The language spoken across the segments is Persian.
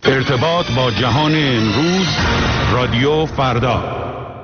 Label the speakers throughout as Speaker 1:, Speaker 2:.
Speaker 1: ارتباط با جهان امروز، رادیو فردا.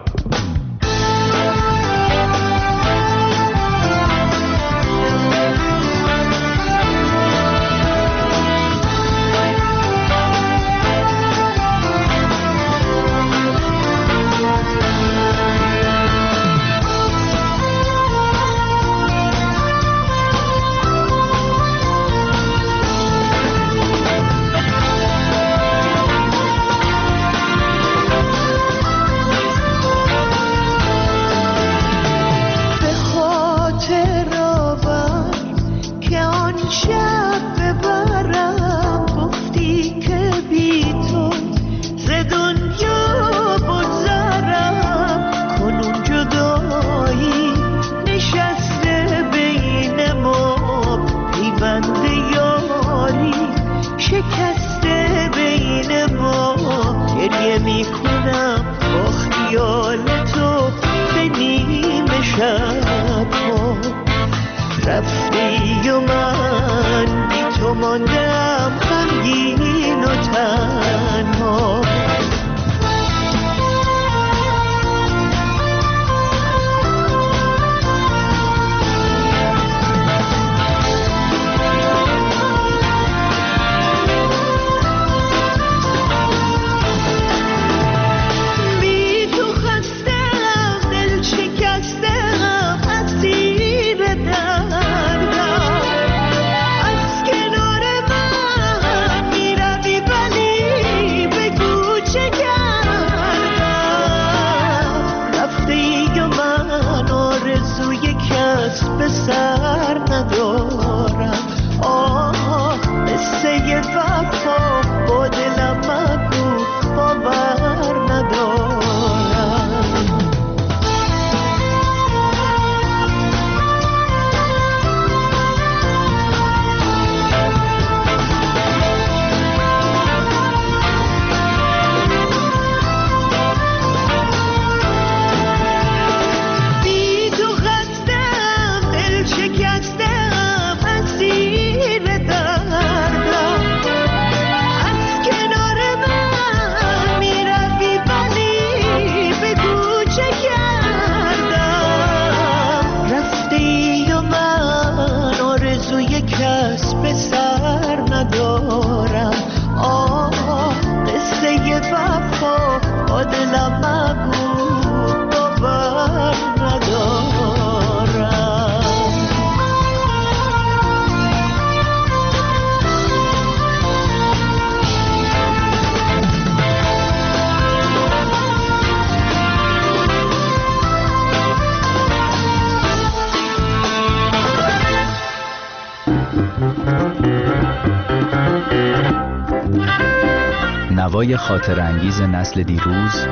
Speaker 2: نوای خاطرانگیز نسل دیروز،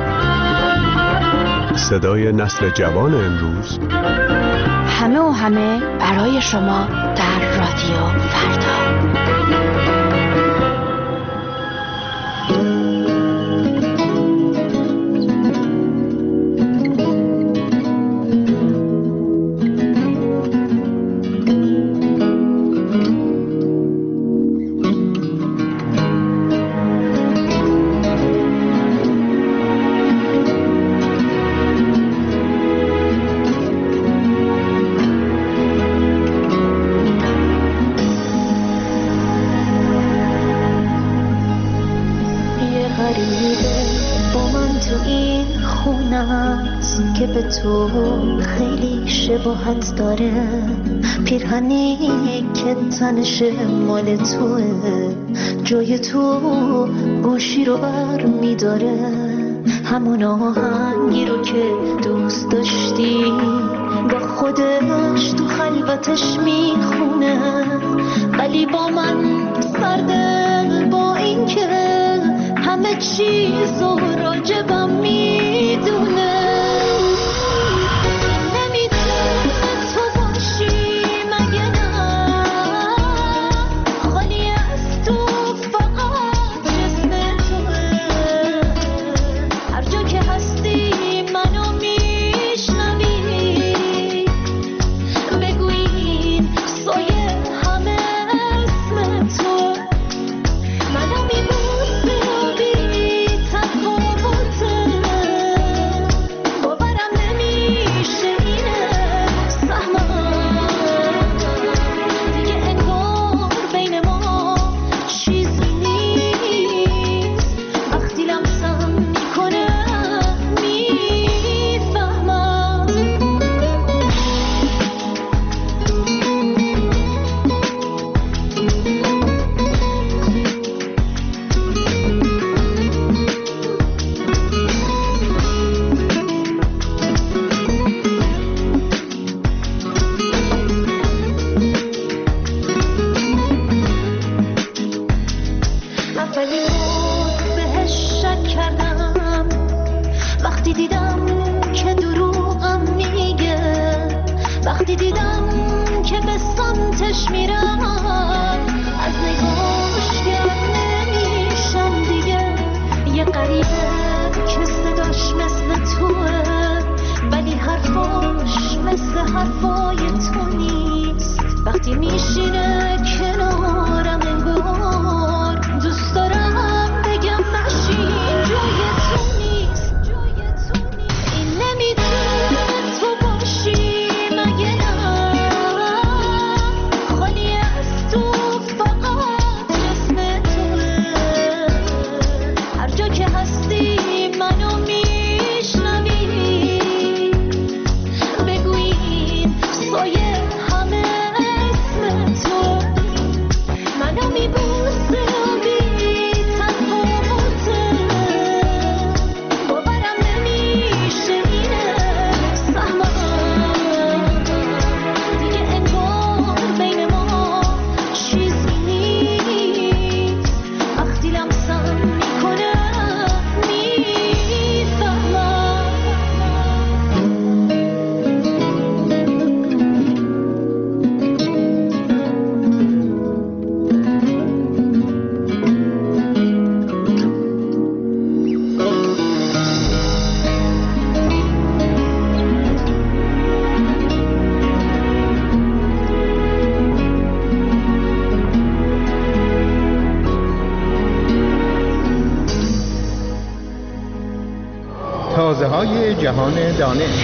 Speaker 3: صدای نسل جوان امروز،
Speaker 4: همه و همه برای شما در رادیو فردا.
Speaker 5: که به تو خیلی شباهت داره، پیرهنی که تنش مال توه، جای تو گوشی رو بر میداره، همون آهنگی رو که دوست داشتی با خودش تو خلوتش میخونه، ولی با من سرده، با این که همه چیز رو راجبم میدونه.
Speaker 6: منو میبوسه
Speaker 5: اولی بود بهش شک کردم وقتی دیدم که دروغم میگه، وقتی دیدم که به سمتش میرم از نگاهش گرد نمیشم دیگه. یه غریبه که صداش مثل توه ولی حرفاش مثل حرفای تو نیست. وقتی میشینه کنارم انگار دوست دارم بگم نشین جای تو نیست. این نمیتونه تو باشی مگه نه، خالی از تو فقط اسم توه. هر جا که هستی منو میشنوی، بگوین سایه همه اسم تو. منو میبوسه و بی تفاوته، باورم نمیشه اینه بفهمم دیگه انگار بین ما چیزی نیست. وقتی لمسم میکنه
Speaker 6: تازه های جهان دانش.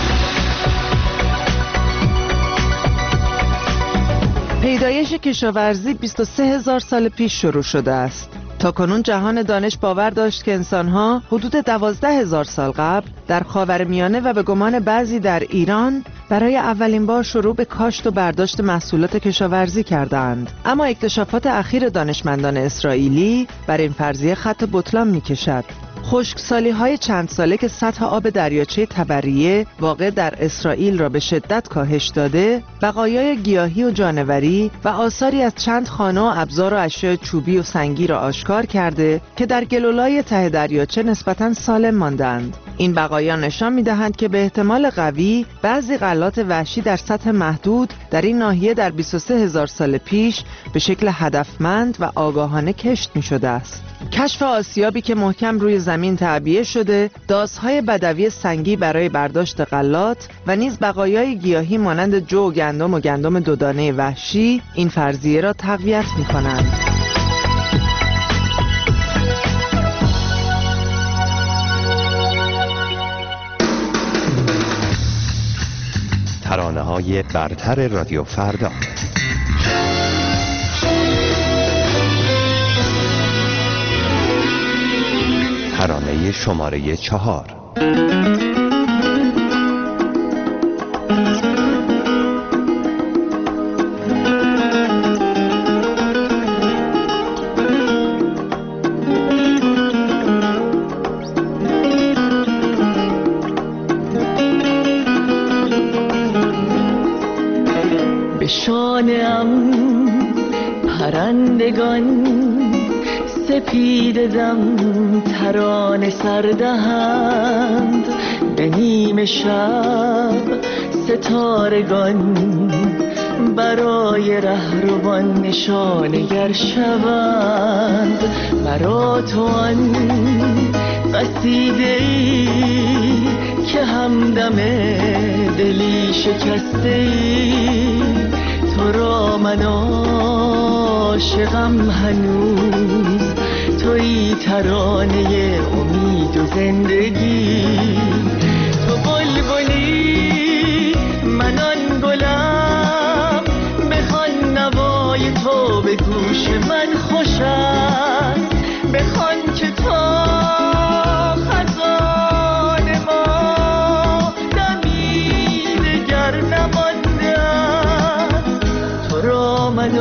Speaker 7: پیدایش کشاورزی 23,000 سال پیش شروع شده است. تاکنون جهان دانش باور داشت که انسان‌ها حدود 12,000 سال قبل در خاورمیانه و به گمان بعضی در ایران برای اولین بار شروع به کاشت و برداشت محصولات کشاورزی کردند. اما اکتشافات اخیر دانشمندان اسرائیلی بر این فرضیه خط بطلان می‌کشد. خشکسالی‌های چند ساله که سطح آب دریاچه تبریه واقع در اسرائیل را به شدت کاهش داده، بقایای گیاهی و جانوری و آثاری از چند خانه و ابزار و اشیاء چوبی و سنگی را آشکار کرده که در گلولای ته دریاچه نسبتاً سالم ماندند. این بقایا نشان می‌دهند که به احتمال قوی بعضی غلات وحشی در سطح محدود در این ناحیه در 23,000 سال پیش به شکل هدفمند و آگاهانه کشت می‌شده است. کشف آسیابی که محکم روی زمین تعبیه شده، داس‌های بدوی سنگی برای برداشت غلات و نیز بقایای گیاهی مانند جو و گندم دودانه وحشی این فرضیه را تقویت می‌کنند.
Speaker 3: ترانه‌های برتر رادیو فردا. ترانه شماره 4.
Speaker 8: به شانه‌ام پرندگان سپیده دم ترانه سردهند، به نیمه شب ستارگان برای رهروان نشانگر شوند. مرا تو آن قصیده‌ای که همدم دلی شکسته‌ای، تو را من عاشقم هنوز، تویی ترانه امید و زندگی. تو بلبلی من آن گلم، بخوان نوای تو به گوش من خوش است، بخوان که تا خزان ما دمی دگر نمانده است. تو را من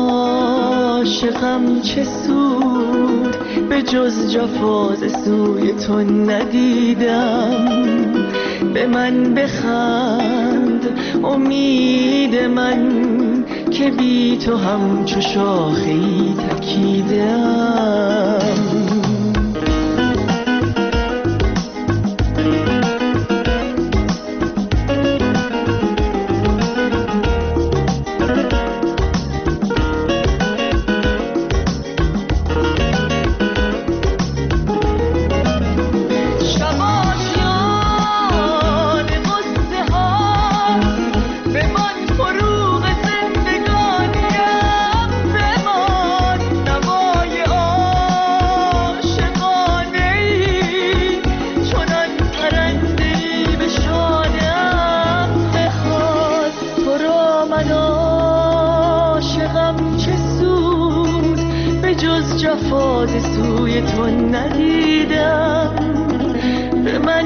Speaker 8: عاشقم چه سود، به جز جفاز سوی تو ندیدم. به من بخند امید من که بی تو همچو شاخه‌ای تکیدم. جز جفا ز سوی تو ندیدم. به من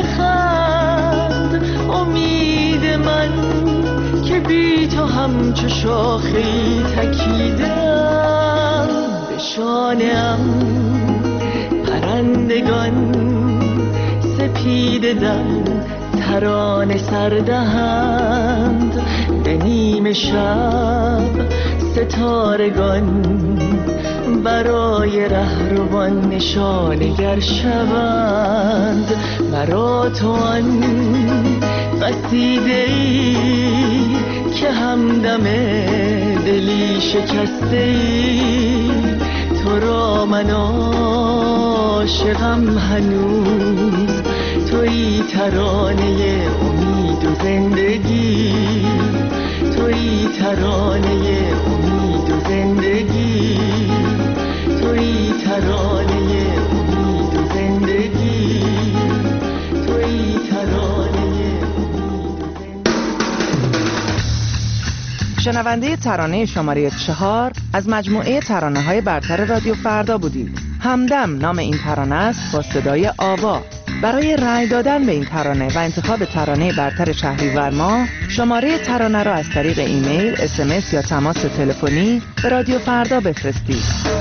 Speaker 8: بخند امید من که بی تو همچو شاخه‌ای تکیدم. به شانه‌ام پرندگان سپیده دم ترانه سردهند. به نیمه شب ستارگان برای رهروان نشانگر شوند. مرا تو آن قصیده‌ای که همدم دلی شکسته‌ای. تو را من عاشقم هنوز، تویی ترانه امید و زندگی. تویی ترانه امید و زندگی. تویی ترانه امید و زندگی. تویی ترانه امید و زندگی.
Speaker 7: شنونده ترانه شماره 4 از مجموعه ترانه‌های برتر رادیو فردا بودید. همدم نام این ترانه است با صدای آوا. برای رأی دادن به این ترانه و انتخاب ترانه برتر شهریور ماه شماره ترانه را از طریق ایمیل، SMS یا تماس تلفنی به رادیو فردا بفرستید.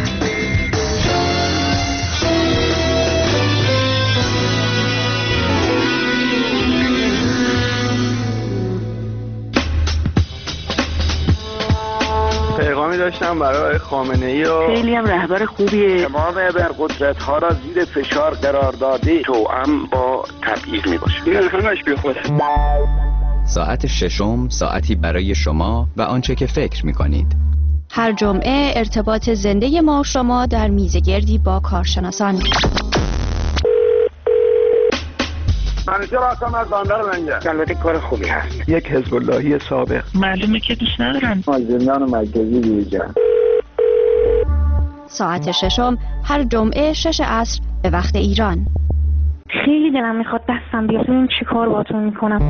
Speaker 9: پیغامی داشتم برای خامنه‌ای و
Speaker 10: خیلی هم رهبر خوبیه.
Speaker 9: تمام ابرقدرت‌ها را زیر فشار قرار داده، توأم با تبعیض میباشه. این همش بیخوده.
Speaker 2: ساعت ششم ساعتی برای شما و آنچه که فکر می‌کنید.
Speaker 4: هر جمعه ارتباط زنده ما و شما در میزگردی با کارشناسان.
Speaker 9: منیجر هستم از بندر منجر. البته کار خوبی هست. یک حزب اللهی سابق.
Speaker 10: معلومه که دوست ندارن.
Speaker 9: از زندان مرکزی بیرون.
Speaker 4: ساعت ششم هر جمعه 6 عصر به وقت ایران.
Speaker 10: خیلی دلم میخواد دستم بیاد ببینم چی کار باهاتون میکنم.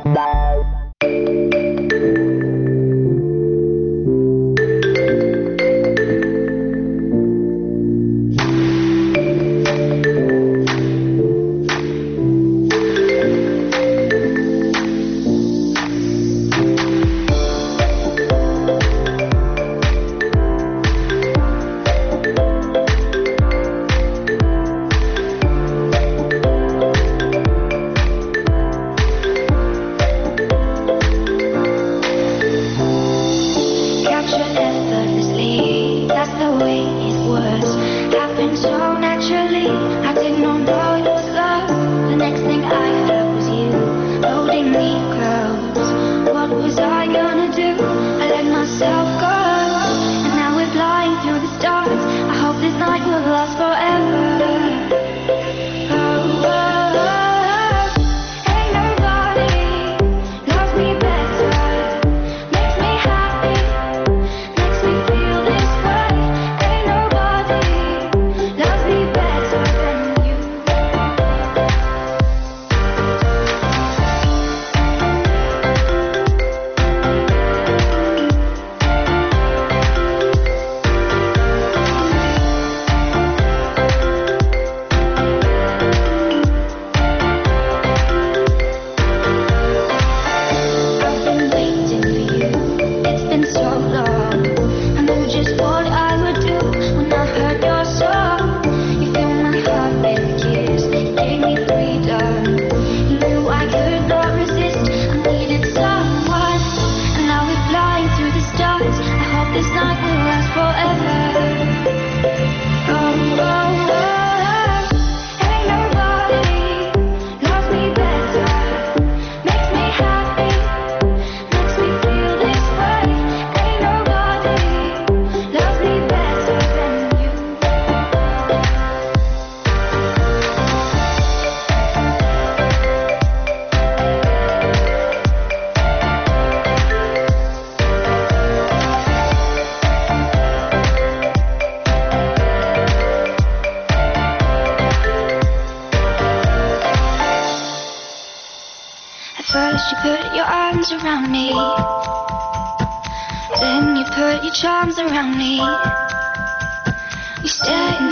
Speaker 5: First you put your arms around me, then you put your charms around me.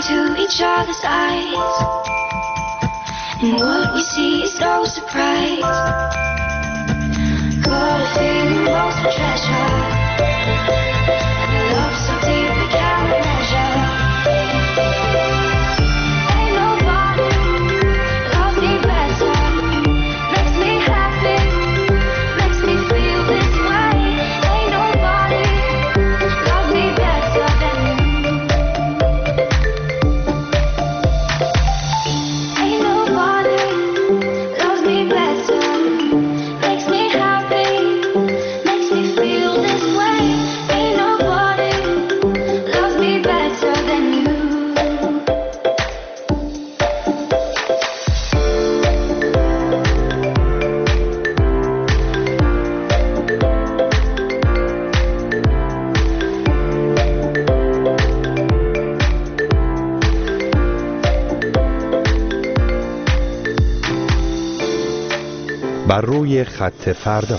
Speaker 5: into each other's eyes, and what we see is no surprise. Got a feeling lost for treasure, and a love so deep we can't measure. Ain't nobody loves me better, makes me happy, makes me feel this way. Ain't nobody loves me better than you. Ain't nobody loves me better, makes me happy, makes me feel this way. Ain't nobody loves me better than you.
Speaker 3: بر روی خط فردا.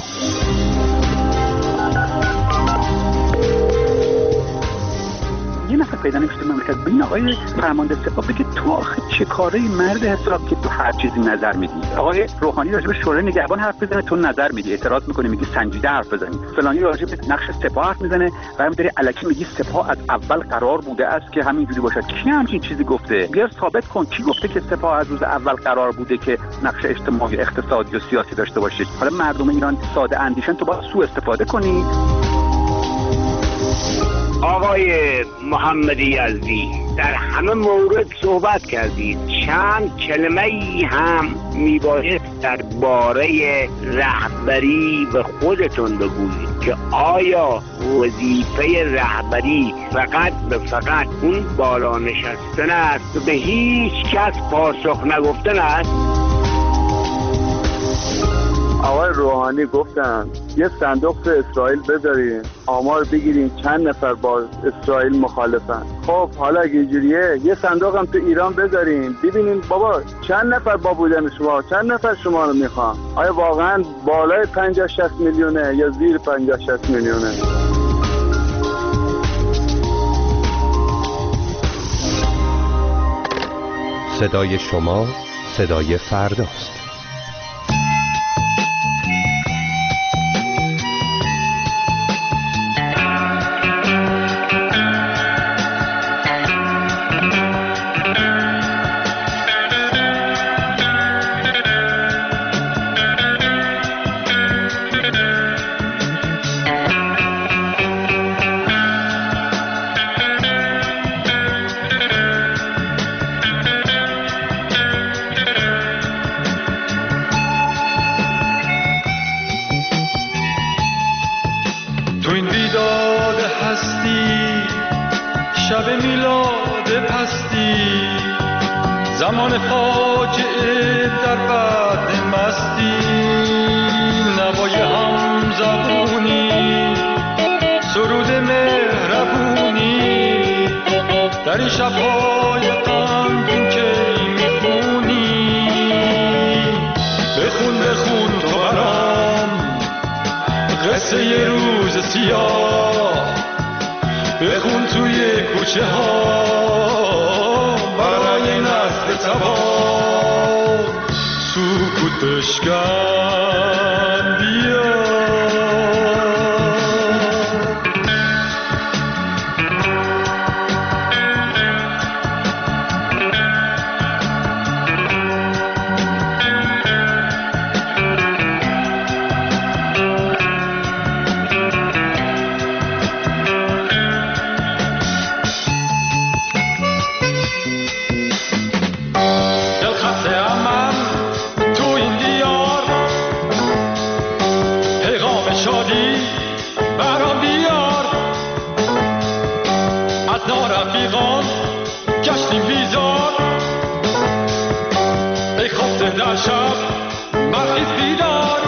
Speaker 9: یه نفر پیدا نمیشه مملکت بین آقای فرمانده سپاه بگه تو آخه چه کاره مرد حساب که تو هر چیزی نظر میدی. آقای روحانی راجع به شورای نگهبان حرف بزنه تو نظر میدی، اعتراض میکنی میگی سنجیده حرف بزنی. فلانی راجع به نقش سپاه حرف میزنه و همینطوری الکی میگی سپاه از اول قرار بوده است که همینجوری باشد. کی همچین چیزی گفته؟ بیار ثابت کن کی گفته که سپاه از روز اول قرار بوده که نقش اجتماعی، اقتصادی و سیاسی داشته باشه. حالا مردم ایران ساده اندیشن، تو باید سوء استفاده کنی.
Speaker 11: آقای محمدی یزدی در همه مورد صحبت کردید، چند کلمه ای هم میباید درباره رهبری به خودتون بگویید که آیا وظیفه رهبری فقط به فقط اون بالا نشستن است و به هیچ کس پاسخ نگفتن است؟
Speaker 12: آقای روحانی گفتن یه صندوق تو اسرائیل بذارین، آمار بگیرین چند نفر با اسرائیل مخالفن. خب حالا اگه اینجوریه یه صندوق هم تو ایران بذارین ببینین بابا چند نفر با بودن شما، چند نفر شما رو میخوان. آیا واقعا بالای 50-60 میلیونه یا زیر 50-60 میلیونه؟
Speaker 3: صدای شما صدای فرداست.
Speaker 13: زمان فاجعه در بعد مستی، نوای هم زبونی، سرود مهربونی، در این شب‌های غمگین که میخونی. بخون بخون تو برام قصه یه روز سیاه، بخون توی کوچه ها برای نسل تبار. سکوت بشکن بیا، گشتیم بیزار، ای خفته در شب برخیز بیدار.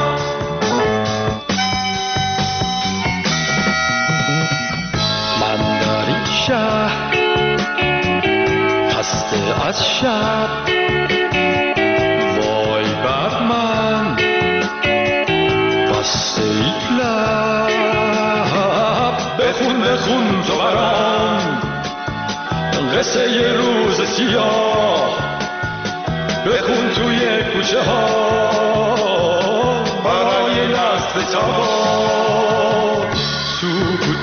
Speaker 13: من در این شهر خسته از شب، وای بر من بسته ای لب. بخون بخون تو برام قصه یه روز سیاه بخون توی کوچه ها برای نسل تبا سکوت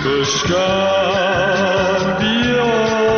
Speaker 13: بشکن بیا.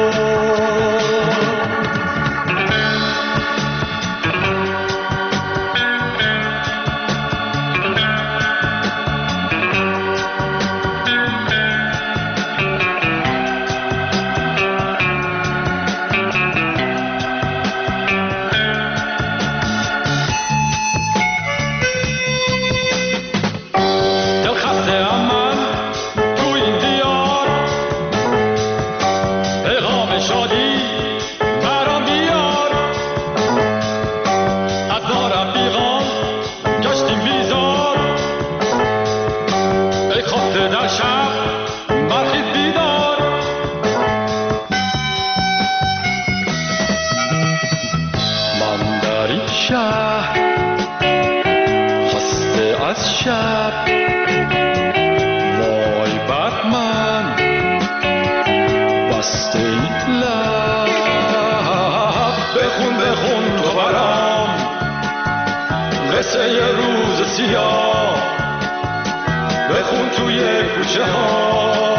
Speaker 13: بخون توی کوچه ها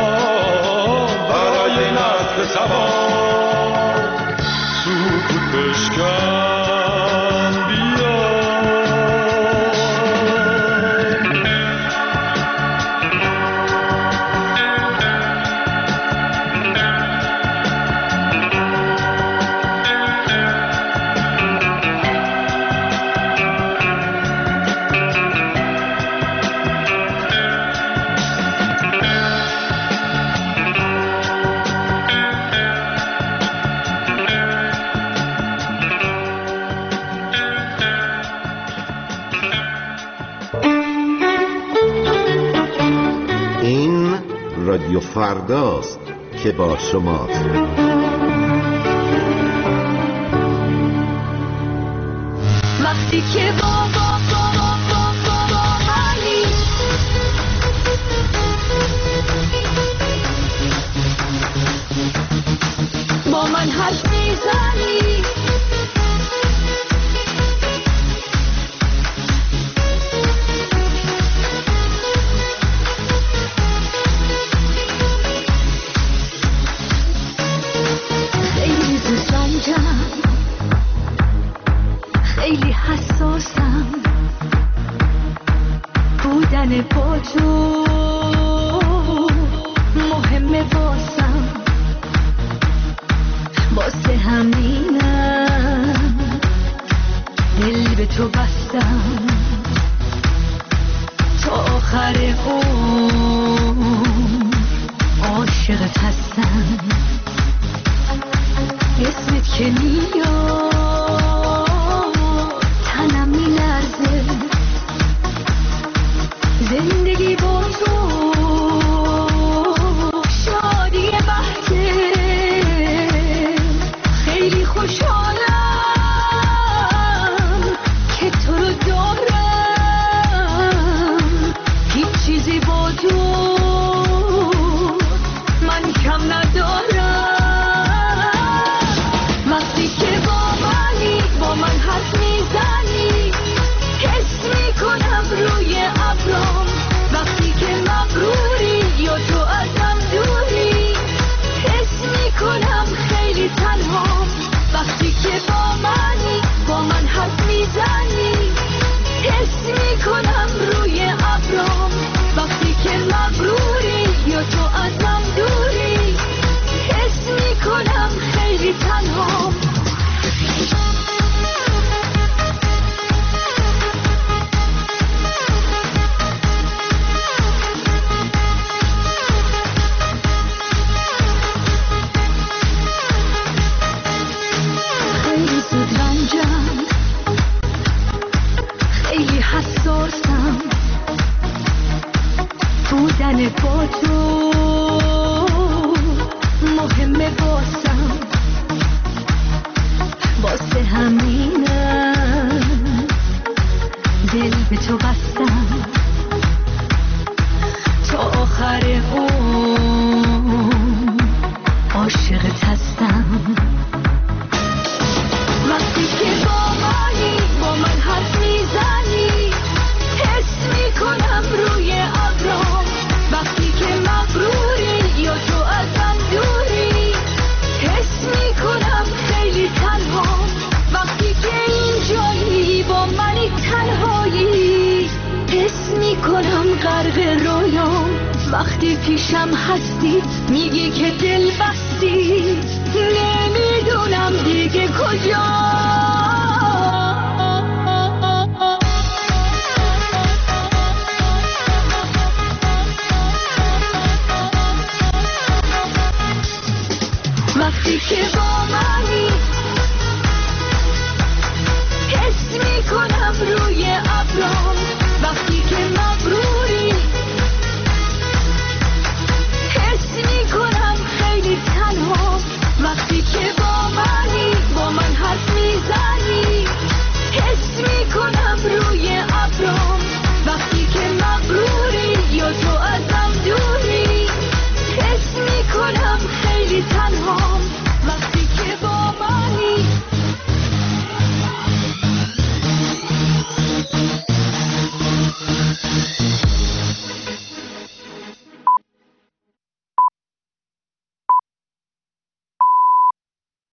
Speaker 13: برای نسل تبا سکوت بشکن بیا.
Speaker 14: رادیو فرداست که با شماست.
Speaker 5: وقتی که با من حرف میزنی خیلی حساسم بودن با تو مهمه واسم واسه همینم دل به تو بستم تا آخر عمر عاشقت هستم اسمت که میاد تنم میلرزه زندگی با تو شادی بحثه خیلی خوشحالم که تو رو دارم هیچ چیزی با تو من کم ندارم وقتی که با من حرف میزنی حس میکنم روی ابرام وقتی که مغروری یا تو ازم دوری حس میکنم خیلی تنهام وقتی که با من حرف میزنی حس میکنم روی ابرام وقتی که مغروری یا تو ازم دوری حس میکنم خیلی تنهام خیلی حساسم بودن با تو مهمه واسم واسه همینم دل به تو بستم تا آخر عمر عاشقت هستم
Speaker 8: وقتی پیشم هستی میگی که دل بستی، نمیدونم دیگه کجا. وقتی که با منی حس میکنم روی ابرام، وقتی که مغرور